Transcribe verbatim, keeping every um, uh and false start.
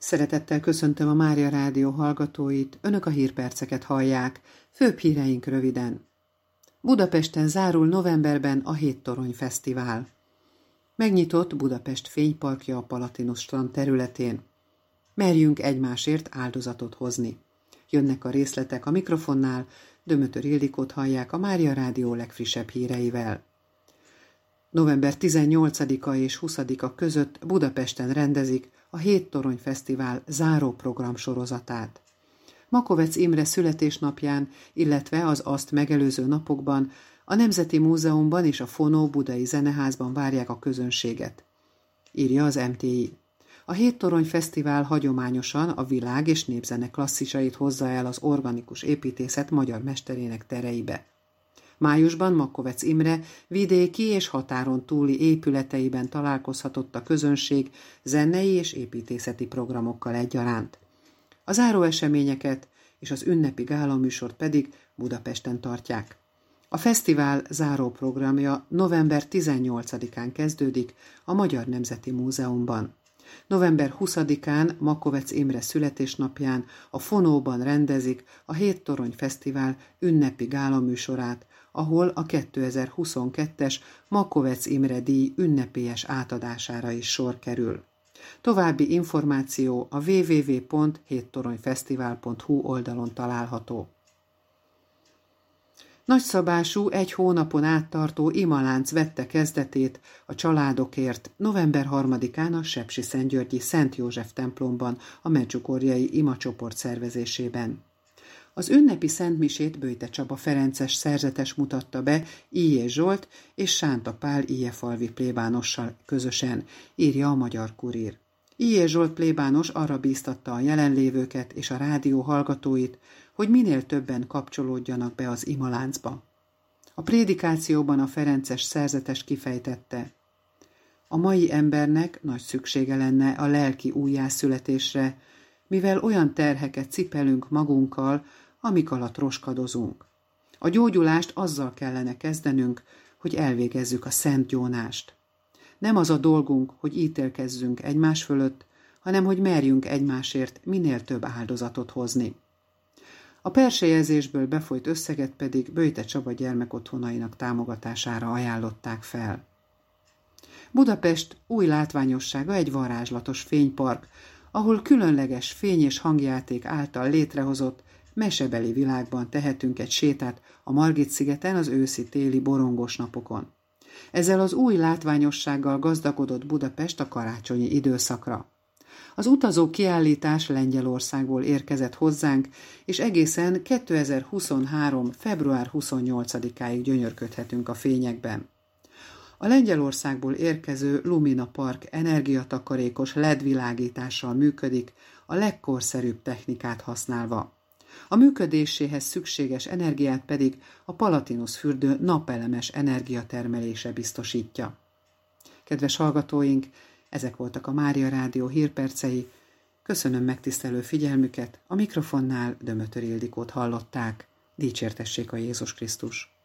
Szeretettel köszöntöm a Mária Rádió hallgatóit, önök a hírperceket hallják, főbb híreink röviden. Budapesten zárul novemberben a Héttorony Fesztivál. Megnyitott Budapest fényparkja a Palatinus strand területén. Merjünk egymásért áldozatot hozni. Jönnek a részletek a mikrofonnál, Dömötör Ildikót hallják a Mária Rádió legfrissebb híreivel. november tizennyolcadika és huszadika között Budapesten rendezik a Héttorony Fesztivál záró program sorozatát. Makovecz Imre születésnapján, illetve az azt megelőző napokban a Nemzeti Múzeumban és a Fonó Budai Zeneházban várják a közönséget, írja az em té i. A Héttorony Fesztivál hagyományosan a világ és népzene klasszisait hozza el az organikus építészet magyar mesterének tereibe. Májusban Makovecz Imre vidéki és határon túli épületeiben találkozhatott a közönség zenei és építészeti programokkal egyaránt. A záróeseményeket és az ünnepi gálaműsort pedig Budapesten tartják. A fesztivál záróprogramja november tizennyolcadikán kezdődik a Magyar Nemzeti Múzeumban. november huszadikán Makovecz Imre születésnapján a Fonóban rendezik a Héttorony Fesztivál ünnepi gálaműsorát, ahol a kétezer-huszonkettes Makovecz Imre díj ünnepélyes átadására is sor kerül. További információ a double-u double-u double-u pont héttoronyfesztivál pont hu oldalon található. Nagyszabású, egy hónapon át tartó imalánc vette kezdetét a családokért november harmadikán a sepsiszentgyörgyi Szent József templomban a medjugorjei imacsoport szervezésében. Az ünnepi szentmisét Böjte Csaba ferences szerzetes mutatta be Illyés Zsolt és Sánta Pál ilyefalvi plébánossal közösen, írja a Magyar Kurír. Illyés Zsolt plébános arra bíztatta a jelenlévőket és a rádió hallgatóit, hogy minél többen kapcsolódjanak be az imaláncba. A prédikációban a ferences szerzetes kifejtette: a mai embernek nagy szüksége lenne a lelki újjászületésre, mivel olyan terheket cipelünk magunkkal, amik alatt roskadozunk. A gyógyulást azzal kellene kezdenünk, hogy elvégezzük a szent gyónást. Nem az a dolgunk, hogy ítélkezzünk egymás fölött, hanem hogy merjünk egymásért minél több áldozatot hozni. A persejezésből befolyt összeget pedig Böjte Csaba gyermekotthonainak támogatására ajánlották fel. Budapest új látványossága egy varázslatos fénypark, ahol különleges fény- és hangjáték által létrehozott mesebeli világban tehetünk egy sétát a Margit-szigeten az őszi-téli borongos napokon. Ezzel az új látványossággal gazdagodott Budapest a karácsonyi időszakra. Az utazó kiállítás Lengyelországból érkezett hozzánk, és egészen kétezer-huszonhárom. február huszonnyolcadikáig gyönyörködhetünk a fényekben. A Lengyelországból érkező Lumina Park energiatakarékos el é dé világítással működik, a legkorszerűbb technikát használva. A működéséhez szükséges energiát pedig a Palatinus fürdő napelemes energiatermelése biztosítja. Kedves hallgatóink, ezek voltak a Mária Rádió hírpercei. Köszönöm megtisztelő figyelmüket, a mikrofonnál Dömötör Ildikót hallották. Dicsértessék a Jézus Krisztus!